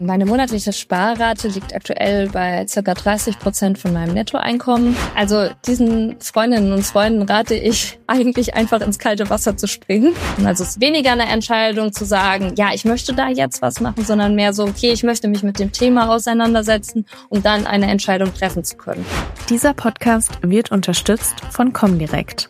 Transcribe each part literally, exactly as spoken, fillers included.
Meine monatliche Sparrate liegt aktuell bei ca. dreißig Prozent von meinem Nettoeinkommen. Also diesen Freundinnen und Freunden rate ich eigentlich einfach ins kalte Wasser zu springen. Also es ist weniger eine Entscheidung zu sagen, ja, ich möchte da jetzt was machen, sondern mehr so, okay, ich möchte mich mit dem Thema auseinandersetzen, um dann eine Entscheidung treffen zu können. Dieser Podcast wird unterstützt von Comdirect.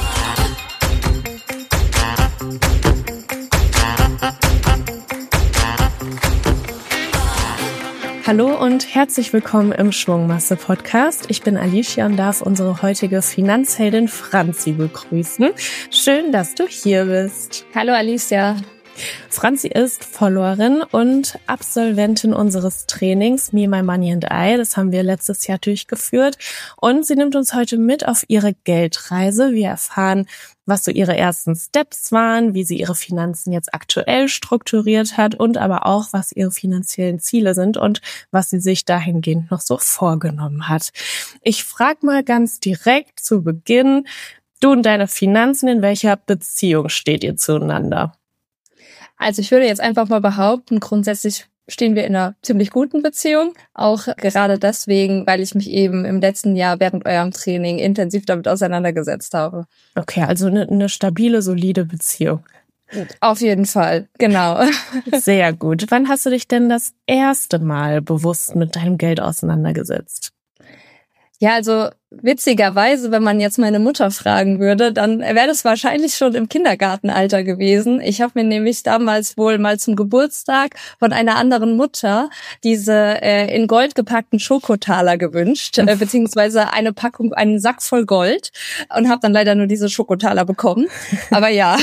Hallo und herzlich willkommen im Schwungmasse-Podcast. Ich bin Alicia und darf unsere heutige Finanzheldin Franzi begrüßen. Schön, dass du hier bist. Hallo Alicia. Franzi ist Followerin und Absolventin unseres Trainings Me, My Money and I. Das haben wir letztes Jahr durchgeführt. Und sie nimmt uns heute mit auf ihre Geldreise. Wir erfahren, was so ihre ersten Steps waren, wie sie ihre Finanzen jetzt aktuell strukturiert hat und aber auch, was ihre finanziellen Ziele sind und was sie sich dahingehend noch so vorgenommen hat. Ich frage mal ganz direkt zu Beginn, du und deine Finanzen, in welcher Beziehung steht ihr zueinander? Also ich würde jetzt einfach mal behaupten, grundsätzlich stehen wir in einer ziemlich guten Beziehung. Auch gerade deswegen, weil ich mich eben im letzten Jahr während eurem Training intensiv damit auseinandergesetzt habe. Okay, also eine, eine stabile, solide Beziehung. Auf jeden Fall, genau. Sehr gut. Wann hast du dich denn das erste Mal bewusst mit deinem Geld auseinandergesetzt? Ja, also witzigerweise, wenn man jetzt meine Mutter fragen würde, dann wäre das wahrscheinlich schon im Kindergartenalter gewesen. Ich habe mir nämlich damals wohl mal zum Geburtstag von einer anderen Mutter diese äh, in Gold gepackten Schokotaler gewünscht, äh, beziehungsweise eine Packung, einen Sack voll Gold, und habe dann leider nur diese Schokotaler bekommen. Aber ja,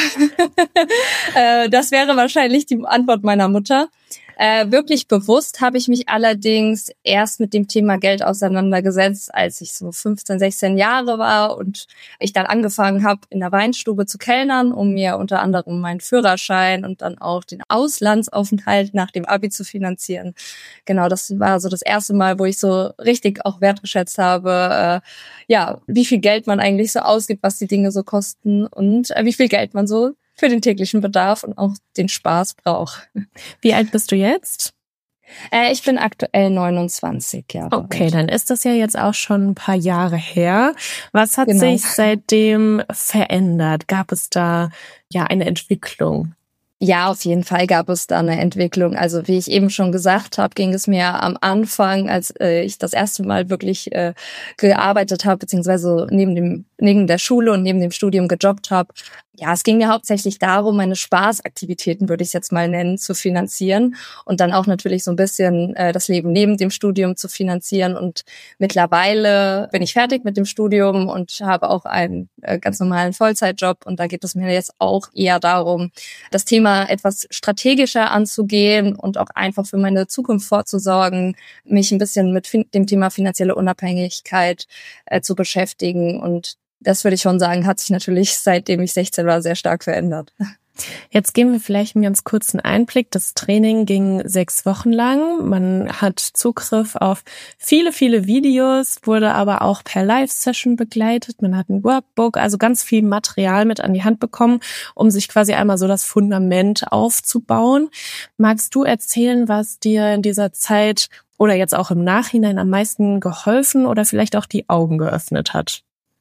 äh, das wäre wahrscheinlich die Antwort meiner Mutter. Äh, wirklich bewusst habe ich mich allerdings erst mit dem Thema Geld auseinandergesetzt, als ich so fünfzehn, sechzehn Jahre war und ich dann angefangen habe, in der Weinstube zu kellnern, um mir unter anderem meinen Führerschein und dann auch den Auslandsaufenthalt nach dem Abi zu finanzieren. Genau, das war so das erste Mal, wo ich so richtig auch wertgeschätzt habe, äh, ja, wie viel Geld man eigentlich so ausgibt, was die Dinge so kosten und äh, wie viel Geld man so für den täglichen Bedarf und auch den Spaß braucht. Wie alt bist du jetzt? Äh, ich bin aktuell neunundzwanzig Jahre alt. Okay, dann ist das ja jetzt auch schon ein paar Jahre her. Was hat Genau. sich seitdem verändert? Gab es da ja eine Entwicklung? Ja, auf jeden Fall gab es da eine Entwicklung. Also wie ich eben schon gesagt habe, ging es mir am Anfang, als äh, ich das erste Mal wirklich äh, gearbeitet habe, beziehungsweise neben dem neben der Schule und neben dem Studium gejobbt habe. Ja, es ging mir hauptsächlich darum, meine Spaßaktivitäten, würde ich es jetzt mal nennen, zu finanzieren und dann auch natürlich so ein bisschen äh, das Leben neben dem Studium zu finanzieren. Und mittlerweile bin ich fertig mit dem Studium und habe auch einen äh, ganz normalen Vollzeitjob. Und da geht es mir jetzt auch eher darum, das Thema etwas strategischer anzugehen und auch einfach für meine Zukunft vorzusorgen, mich ein bisschen mit fin- dem Thema finanzielle Unabhängigkeit äh, zu beschäftigen. Und das würde ich schon sagen, hat sich natürlich, seitdem ich sechzehn war, sehr stark verändert. Jetzt geben wir vielleicht einen ganz kurzen Einblick. Das Training ging sechs Wochen lang. Man hat Zugriff auf viele, viele Videos, wurde aber auch per Live-Session begleitet. Man hat ein Workbook, also ganz viel Material mit an die Hand bekommen, um sich quasi einmal so das Fundament aufzubauen. Magst du erzählen, was dir in dieser Zeit oder jetzt auch im Nachhinein am meisten geholfen oder vielleicht auch die Augen geöffnet hat?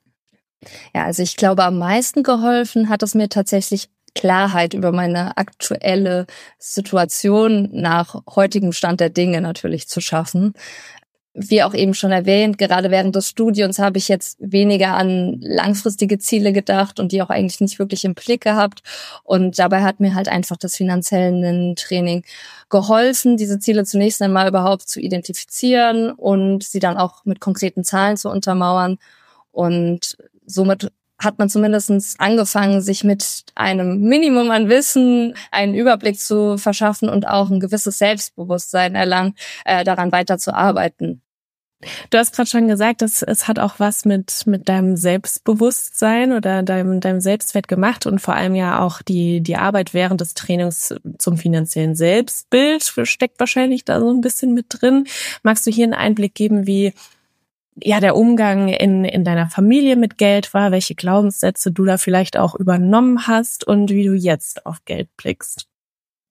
Ja, also ich glaube, am meisten geholfen hat es mir tatsächlich, Klarheit über meine aktuelle Situation nach heutigem Stand der Dinge natürlich zu schaffen. Wie auch eben schon erwähnt, gerade während des Studiums habe ich jetzt weniger an langfristige Ziele gedacht und die auch eigentlich nicht wirklich im Blick gehabt. Und dabei hat mir halt einfach das finanzielle Training geholfen, diese Ziele zunächst einmal überhaupt zu identifizieren und sie dann auch mit konkreten Zahlen zu untermauern. Und somit hat man zumindest angefangen, sich mit einem Minimum an Wissen einen Überblick zu verschaffen und auch ein gewisses Selbstbewusstsein erlangt, äh, daran weiterzuarbeiten. Du hast gerade schon gesagt, dass es hat auch was mit mit deinem Selbstbewusstsein oder deinem deinem Selbstwert gemacht und vor allem ja auch die die Arbeit während des Trainings zum finanziellen Selbstbild steckt wahrscheinlich da so ein bisschen mit drin. Magst du hier einen Einblick geben, wie ja der Umgang in in deiner Familie mit Geld war, welche Glaubenssätze du da vielleicht auch übernommen hast und wie du jetzt auf Geld blickst?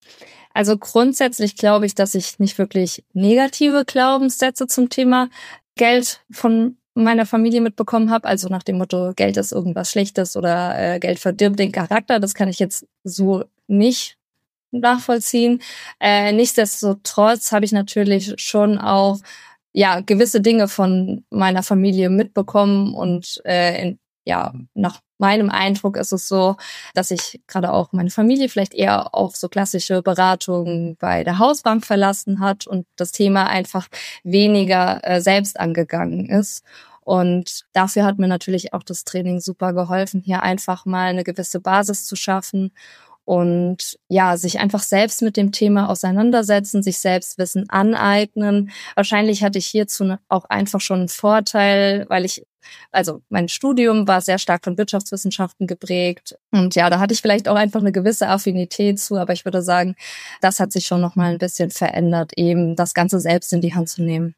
Also grundsätzlich glaube ich, dass ich nicht wirklich negative Glaubenssätze zum Thema Geld von meiner Familie mitbekommen habe. Also nach dem Motto, Geld ist irgendwas Schlechtes oder äh, Geld verdirbt den Charakter. Das kann ich jetzt so nicht nachvollziehen. Äh, nichtsdestotrotz habe ich natürlich schon auch ja gewisse Dinge von meiner Familie mitbekommen und äh, in, ja nach meinem Eindruck ist es so, dass ich gerade auch meine Familie vielleicht eher auf so klassische Beratungen bei der Hausbank verlassen hat und das Thema einfach weniger äh, selbst angegangen ist. Und dafür hat mir natürlich auch das Training super geholfen, hier einfach mal eine gewisse Basis zu schaffen und ja, sich einfach selbst mit dem Thema auseinandersetzen, sich selbst Wissen aneignen. Wahrscheinlich hatte ich hierzu auch einfach schon einen Vorteil, weil ich, also mein Studium war sehr stark von Wirtschaftswissenschaften geprägt. Und ja, da hatte ich vielleicht auch einfach eine gewisse Affinität zu, aber ich würde sagen, das hat sich schon noch mal ein bisschen verändert, eben das Ganze selbst in die Hand zu nehmen.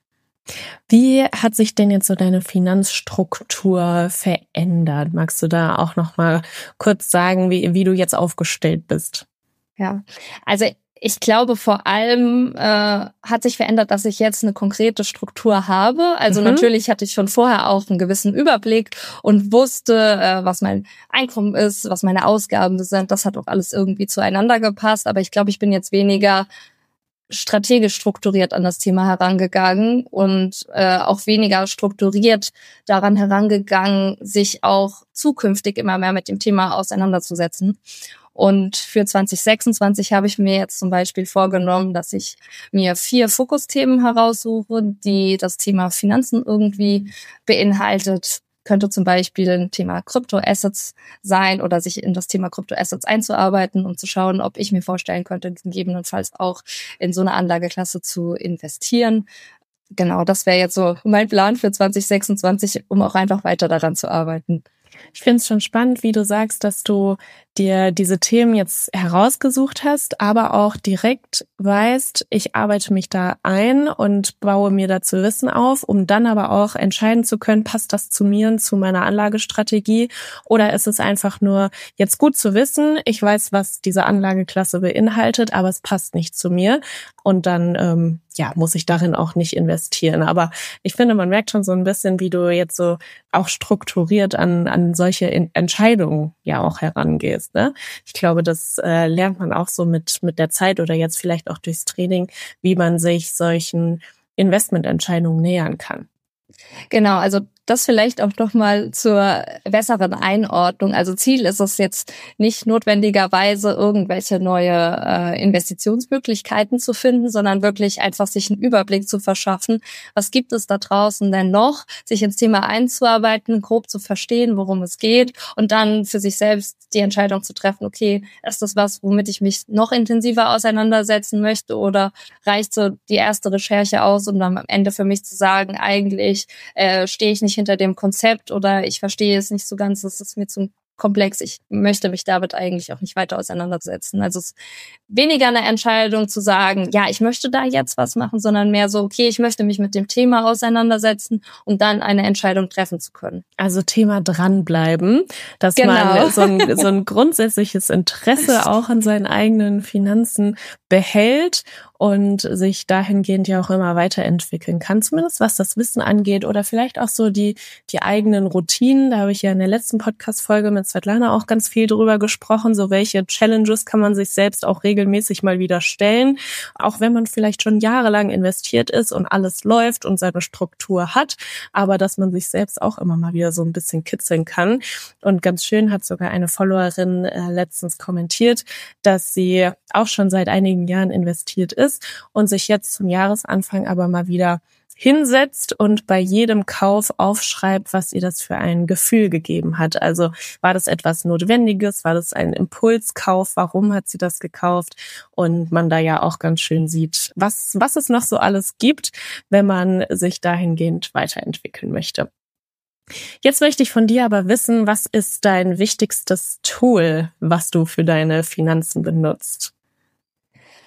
Wie hat sich denn jetzt so deine Finanzstruktur verändert? Magst du da auch noch mal kurz sagen, wie, wie du jetzt aufgestellt bist? Ja, also ich glaube vor allem äh, hat sich verändert, dass ich jetzt eine konkrete Struktur habe. Also mhm. natürlich hatte ich schon vorher auch einen gewissen Überblick und wusste, äh, was mein Einkommen ist, was meine Ausgaben sind. Das hat auch alles irgendwie zueinander gepasst. Aber ich glaube, ich bin jetzt weniger strategisch strukturiert an das Thema herangegangen und äh, auch weniger strukturiert daran herangegangen, sich auch zukünftig immer mehr mit dem Thema auseinanderzusetzen. Und für zwanzig sechsundzwanzig habe ich mir jetzt zum Beispiel vorgenommen, dass ich mir vier Fokusthemen heraussuche, die das Thema Finanzen irgendwie beinhaltet. Könnte zum Beispiel ein Thema Kryptoassets sein oder sich in das Thema Kryptoassets einzuarbeiten und zu schauen, ob ich mir vorstellen könnte, gegebenenfalls auch in so eine Anlageklasse zu investieren. Genau, das wäre jetzt so mein Plan für zwanzig sechsundzwanzig, um auch einfach weiter daran zu arbeiten. Ich finde es schon spannend, wie du sagst, dass du dir diese Themen jetzt herausgesucht hast, aber auch direkt weißt, ich arbeite mich da ein und baue mir dazu Wissen auf, um dann aber auch entscheiden zu können, passt das zu mir und zu meiner Anlagestrategie oder ist es einfach nur jetzt gut zu wissen, ich weiß, was diese Anlageklasse beinhaltet, aber es passt nicht zu mir und dann ähm, ja muss ich darin auch nicht investieren. Aber ich finde, man merkt schon so ein bisschen, wie du jetzt so auch strukturiert an an solche Entscheidungen ja auch herangehst. Ne? Ich glaube, das äh, lernt man auch so mit mit der Zeit oder jetzt vielleicht auch durchs Training, wie man sich solchen Investmententscheidungen nähern kann. Genau, also das vielleicht auch noch mal zur besseren Einordnung. Also Ziel ist es jetzt nicht notwendigerweise, irgendwelche neue äh, Investitionsmöglichkeiten zu finden, sondern wirklich einfach sich einen Überblick zu verschaffen. Was gibt es da draußen denn noch? Sich ins Thema einzuarbeiten, grob zu verstehen, worum es geht und dann für sich selbst die Entscheidung zu treffen, okay, ist das was, womit ich mich noch intensiver auseinandersetzen möchte oder reicht so die erste Recherche aus, um dann am Ende für mich zu sagen, eigentlich äh, stehe ich nicht hinter dem Konzept oder ich verstehe es nicht so ganz, es ist mir zu komplex, ich möchte mich damit eigentlich auch nicht weiter auseinandersetzen. Also es ist weniger eine Entscheidung zu sagen, ja, ich möchte da jetzt was machen, sondern mehr so, okay, ich möchte mich mit dem Thema auseinandersetzen, um dann eine Entscheidung treffen zu können. Also Thema dranbleiben, dass genau. man so ein, so ein grundsätzliches Interesse auch an seinen eigenen Finanzen behält und sich dahingehend ja auch immer weiterentwickeln kann, zumindest was das Wissen angeht oder vielleicht auch so die die eigenen Routinen. Da habe ich ja in der letzten Podcast-Folge mit Svetlana auch ganz viel drüber gesprochen, so welche Challenges kann man sich selbst auch regelmäßig mal wieder stellen, auch wenn man vielleicht schon jahrelang investiert ist und alles läuft und seine Struktur hat, aber dass man sich selbst auch immer mal wieder so ein bisschen kitzeln kann. Und ganz schön hat sogar eine Followerin äh, letztens kommentiert, dass sie auch schon seit einigen Jahren investiert ist und sich jetzt zum Jahresanfang aber mal wieder hinsetzt und bei jedem Kauf aufschreibt, was ihr das für ein Gefühl gegeben hat. Also war das etwas Notwendiges, war das ein Impulskauf, warum hat sie das gekauft? Und man da ja auch ganz schön sieht, was, was es noch so alles gibt, wenn man sich dahingehend weiterentwickeln möchte. Jetzt möchte ich von dir aber wissen, was ist dein wichtigstes Tool, was du für deine Finanzen benutzt?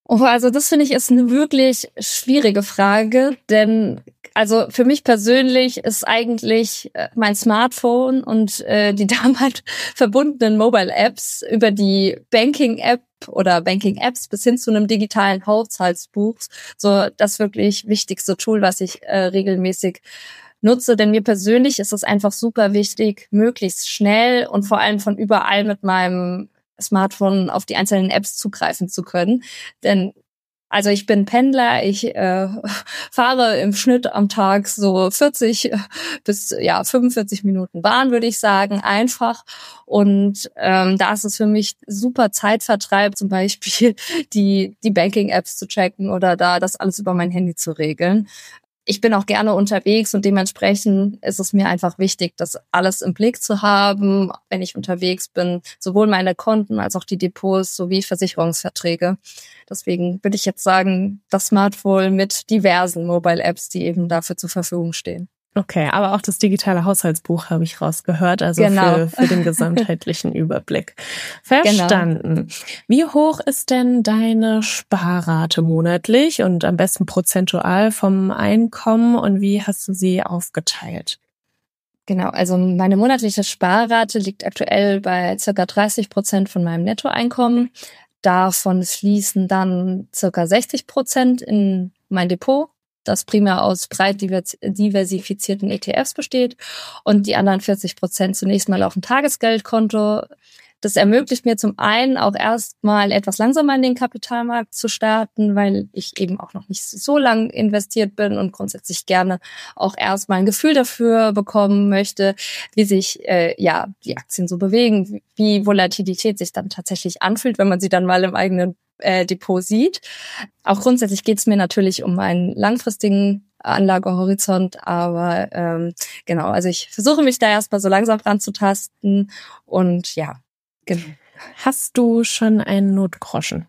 Oh, also das finde ich ist eine wirklich schwierige Frage, denn also für mich persönlich ist eigentlich äh, mein Smartphone und äh, die damit verbundenen Mobile-Apps über die Banking-App oder Banking-Apps bis hin zu einem digitalen Haushaltsbuch so das wirklich wichtigste Tool, was ich äh, regelmäßig nutze. Denn mir persönlich ist es einfach super wichtig, möglichst schnell und vor allem von überall mit meinem Smartphone auf die einzelnen Apps zugreifen zu können. Denn also ich bin Pendler, ich äh, fahre im Schnitt am Tag so vierzig bis ja fünfundvierzig Minuten Bahn, würde ich sagen, einfach. Und ähm, da ist es für mich super Zeitvertreib, zum Beispiel die die Banking-Apps zu checken oder da das alles über mein Handy zu regeln. Ich bin auch gerne unterwegs und dementsprechend ist es mir einfach wichtig, das alles im Blick zu haben, wenn ich unterwegs bin, sowohl meine Konten als auch die Depots sowie Versicherungsverträge. Deswegen würde ich jetzt sagen, das Smartphone mit diversen Mobile-Apps, die eben dafür zur Verfügung stehen. Okay, aber auch das digitale Haushaltsbuch habe ich rausgehört, also genau. für, für den gesamtheitlichen Überblick. Verstanden. Genau. Wie hoch ist denn deine Sparrate monatlich und am besten prozentual vom Einkommen und wie hast du sie aufgeteilt? Genau, also meine monatliche Sparrate liegt aktuell bei circa dreißig Prozent von meinem Nettoeinkommen. Davon fließen dann circa sechzig Prozent in mein Depot, das primär aus breit diversifizierten E T Fs besteht und die anderen vierzig Prozent zunächst mal auf dem Tagesgeldkonto. Das ermöglicht mir zum einen auch erstmal etwas langsamer in den Kapitalmarkt zu starten, weil ich eben auch noch nicht so lang investiert bin und grundsätzlich gerne auch erstmal ein Gefühl dafür bekommen möchte, wie sich äh, ja die Aktien so bewegen, wie Volatilität sich dann tatsächlich anfühlt, wenn man sie dann mal im eigenen äh, Depot sieht. Auch grundsätzlich geht es mir natürlich um einen langfristigen Anlagehorizont, aber ähm, genau, also ich versuche mich da erstmal so langsam ranzutasten und ja, genau. Hast du schon einen Notgroschen?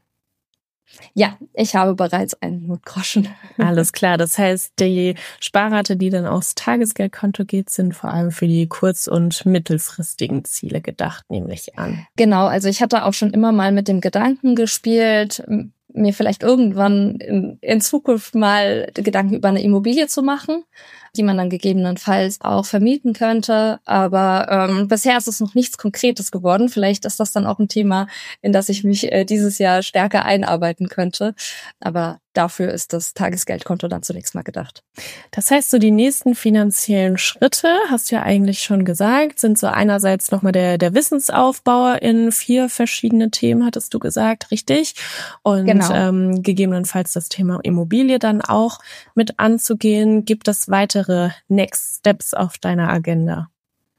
Ja, ich habe bereits einen Notgroschen. Alles klar, das heißt, die Sparrate, die dann aufs Tagesgeldkonto geht, sind vor allem für die kurz- und mittelfristigen Ziele gedacht, nehme ich an. Genau, also ich hatte auch schon immer mal mit dem Gedanken gespielt, mir vielleicht irgendwann in, in Zukunft mal Gedanken über eine Immobilie zu machen, die man dann gegebenenfalls auch vermieten könnte. Aber ähm, bisher ist es noch nichts Konkretes geworden. Vielleicht ist das dann auch ein Thema, in das ich mich äh, dieses Jahr stärker einarbeiten könnte. Aber dafür ist das Tagesgeldkonto dann zunächst mal gedacht. Das heißt, so die nächsten finanziellen Schritte, hast du ja eigentlich schon gesagt, sind so einerseits nochmal der, der Wissensaufbau in vier verschiedene Themen, hattest du gesagt, richtig? Und genau. ähm, gegebenenfalls das Thema Immobilie dann auch mit anzugehen. Gibt es weitere Next Steps auf deiner Agenda?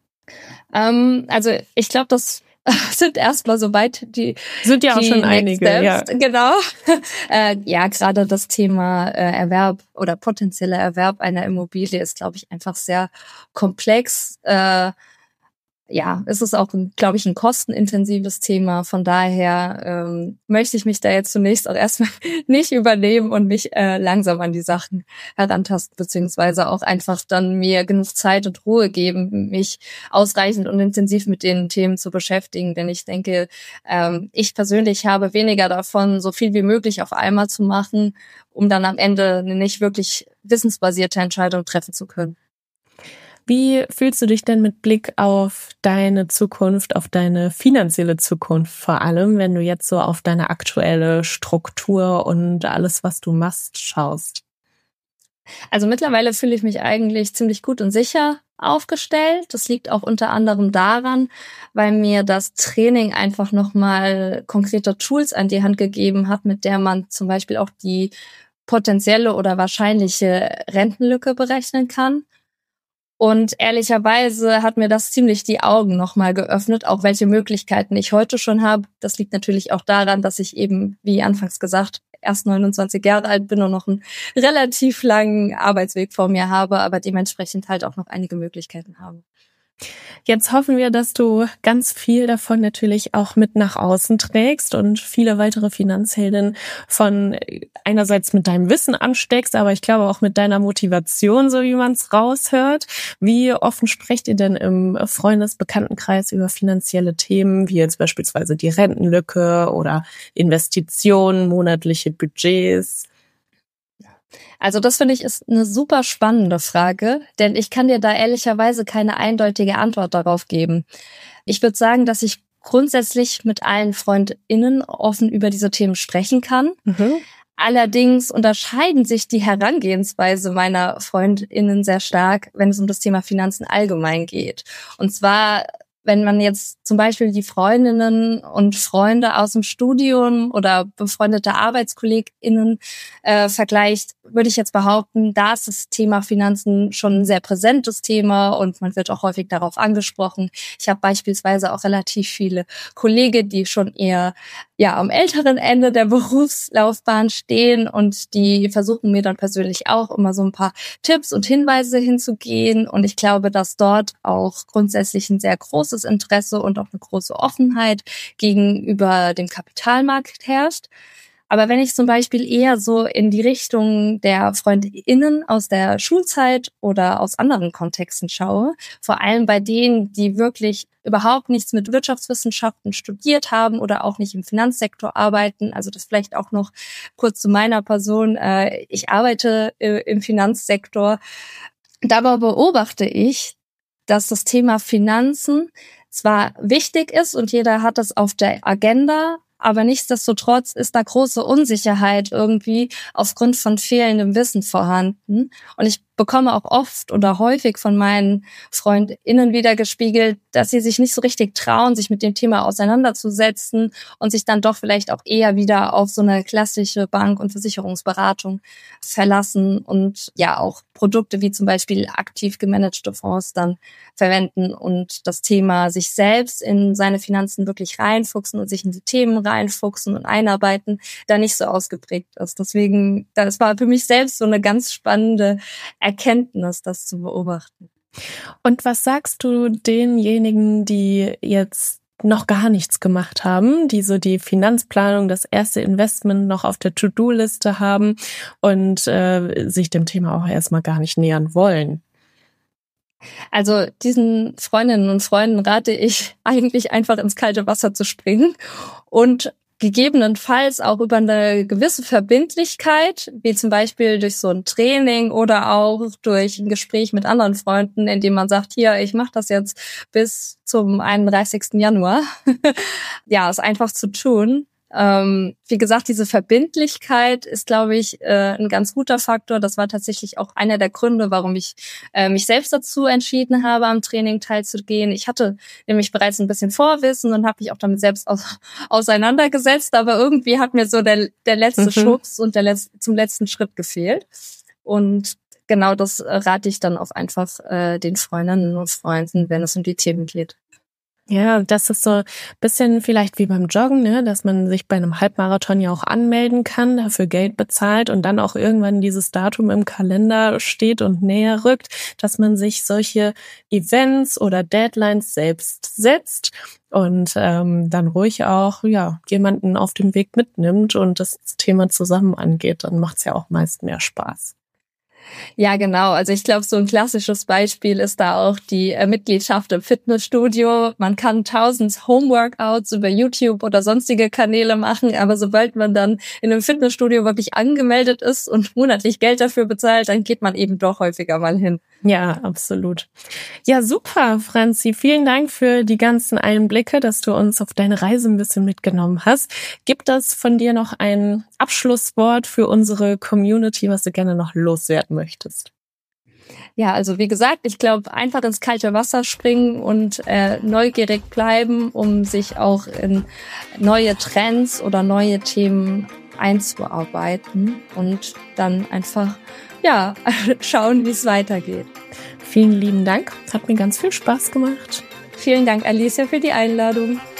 Ähm, also ich glaube, das sind erstmal soweit die sind ja auch die schon einige, ja. Genau. äh, ja, gerade das Thema äh, Erwerb oder potenzieller Erwerb einer Immobilie ist, glaube ich, einfach sehr komplex. Äh, ja, es ist auch, glaube ich, ein kostenintensives Thema. Von daher ähm, möchte ich mich da jetzt zunächst auch erstmal nicht übernehmen und mich äh, langsam an die Sachen herantasten, beziehungsweise auch einfach dann mir genug Zeit und Ruhe geben, mich ausreichend und intensiv mit den Themen zu beschäftigen. Denn ich denke, ähm, ich persönlich habe weniger davon, so viel wie möglich auf einmal zu machen, um dann am Ende eine nicht wirklich wissensbasierte Entscheidung treffen zu können. Wie fühlst du dich denn mit Blick auf deine Zukunft, auf deine finanzielle Zukunft vor allem, wenn du jetzt so auf deine aktuelle Struktur und alles, was du machst, schaust? Also mittlerweile fühle ich mich eigentlich ziemlich gut und sicher aufgestellt. Das liegt auch unter anderem daran, weil mir das Training einfach nochmal konkrete Tools an die Hand gegeben hat, mit der man zum Beispiel auch die potenzielle oder wahrscheinliche Rentenlücke berechnen kann. Und ehrlicherweise hat mir das ziemlich die Augen nochmal geöffnet, auch welche Möglichkeiten ich heute schon habe. Das liegt natürlich auch daran, dass ich eben, wie anfangs gesagt, erst neunundzwanzig Jahre alt bin und noch einen relativ langen Arbeitsweg vor mir habe, aber dementsprechend halt auch noch einige Möglichkeiten habe. Jetzt hoffen wir, dass du ganz viel davon natürlich auch mit nach außen trägst und viele weitere Finanzheldinnen von einerseits mit deinem Wissen ansteckst, aber ich glaube auch mit deiner Motivation, so wie man es raushört. Wie offen sprecht ihr denn im Freundesbekanntenkreis über finanzielle Themen, wie jetzt beispielsweise die Rentenlücke oder Investitionen, monatliche Budgets? Also das finde ich ist eine super spannende Frage, denn ich kann dir da ehrlicherweise keine eindeutige Antwort darauf geben. Ich würde sagen, dass ich grundsätzlich mit allen FreundInnen offen über diese Themen sprechen kann. Mhm. Allerdings unterscheiden sich die Herangehensweise meiner FreundInnen sehr stark, wenn es um das Thema Finanzen allgemein geht. Und zwar, wenn man jetzt zum Beispiel die Freundinnen und Freunde aus dem Studium oder befreundete ArbeitskollegInnen äh, vergleicht, würde ich jetzt behaupten, da ist das Thema Finanzen schon ein sehr präsentes Thema und man wird auch häufig darauf angesprochen. Ich habe beispielsweise auch relativ viele Kollegen, die schon eher ja am älteren Ende der Berufslaufbahn stehen und die versuchen mir dann persönlich auch immer so ein paar Tipps und Hinweise hinzugehen. Und ich glaube, dass dort auch grundsätzlich ein sehr großes Interesse und auch eine große Offenheit gegenüber dem Kapitalmarkt herrscht. Aber wenn ich zum Beispiel eher so in die Richtung der FreundInnen aus der Schulzeit oder aus anderen Kontexten schaue, vor allem bei denen, die wirklich überhaupt nichts mit Wirtschaftswissenschaften studiert haben oder auch nicht im Finanzsektor arbeiten, also das vielleicht auch noch kurz zu meiner Person, ich arbeite im Finanzsektor, dabei beobachte ich, dass das Thema Finanzen zwar wichtig ist und jeder hat das auf der Agenda, aber nichtsdestotrotz ist da große Unsicherheit irgendwie aufgrund von fehlendem Wissen vorhanden. Und ich bekomme auch oft oder häufig von meinen FreundInnen wiedergespiegelt, dass sie sich nicht so richtig trauen, sich mit dem Thema auseinanderzusetzen und sich dann doch vielleicht auch eher wieder auf so eine klassische Bank- und Versicherungsberatung verlassen und ja auch Produkte wie zum Beispiel aktiv gemanagte Fonds dann verwenden und das Thema sich selbst in seine Finanzen wirklich reinfuchsen und sich in die Themen reinfuchsen und einarbeiten, da nicht so ausgeprägt ist. Deswegen, das war für mich selbst so eine ganz spannende Erkenntnis, das zu beobachten. Und was sagst du denjenigen, die jetzt noch gar nichts gemacht haben, die so die Finanzplanung, das erste Investment noch auf der To-Do-Liste haben und äh, sich dem Thema auch erstmal gar nicht nähern wollen? Also diesen Freundinnen und Freunden rate ich eigentlich einfach ins kalte Wasser zu springen und gegebenenfalls auch über eine gewisse Verbindlichkeit, wie zum Beispiel durch so ein Training oder auch durch ein Gespräch mit anderen Freunden, indem man sagt, hier, ich mache das jetzt bis zum einunddreißigsten Januar. Ja, es einfach zu tun. Ähm, wie gesagt, diese Verbindlichkeit ist, glaube ich, äh, ein ganz guter Faktor. Das war tatsächlich auch einer der Gründe, warum ich äh, mich selbst dazu entschieden habe, am Training teilzugehen. Ich hatte nämlich bereits ein bisschen Vorwissen und habe mich auch damit selbst aus, auseinandergesetzt, aber irgendwie hat mir so der, der letzte mhm. Schubs und der Letz-, zum letzten Schritt gefehlt. Und genau das rate ich dann auch einfach äh, den Freundinnen und Freunden, wenn es um die Themen geht. Ja, das ist so ein bisschen vielleicht wie beim Joggen, ne, dass man sich bei einem Halbmarathon ja auch anmelden kann, dafür Geld bezahlt und dann auch irgendwann dieses Datum im Kalender steht und näher rückt, dass man sich solche Events oder Deadlines selbst setzt und ähm, dann ruhig auch ja jemanden auf dem Weg mitnimmt und das Thema zusammen angeht. Dann macht's ja auch meist mehr Spaß. Ja, genau. Also ich glaube, so ein klassisches Beispiel ist da auch die äh, Mitgliedschaft im Fitnessstudio. Man kann tausend Homeworkouts über YouTube oder sonstige Kanäle machen, aber sobald man dann in einem Fitnessstudio wirklich angemeldet ist und monatlich Geld dafür bezahlt, dann geht man eben doch häufiger mal hin. Ja, absolut. Ja, super, Franzi. Vielen Dank für die ganzen Einblicke, dass du uns auf deine Reise ein bisschen mitgenommen hast. Gibt es von dir noch ein Abschlusswort für unsere Community, was du gerne noch loswerden möchtest? Ja, also wie gesagt, ich glaube, einfach ins kalte Wasser springen und äh, neugierig bleiben, um sich auch in neue Trends oder neue Themen einzuarbeiten und dann einfach ja schauen, wie es weitergeht. Vielen lieben Dank. Hat mir ganz viel Spaß gemacht. Vielen Dank, Alicia, für die Einladung.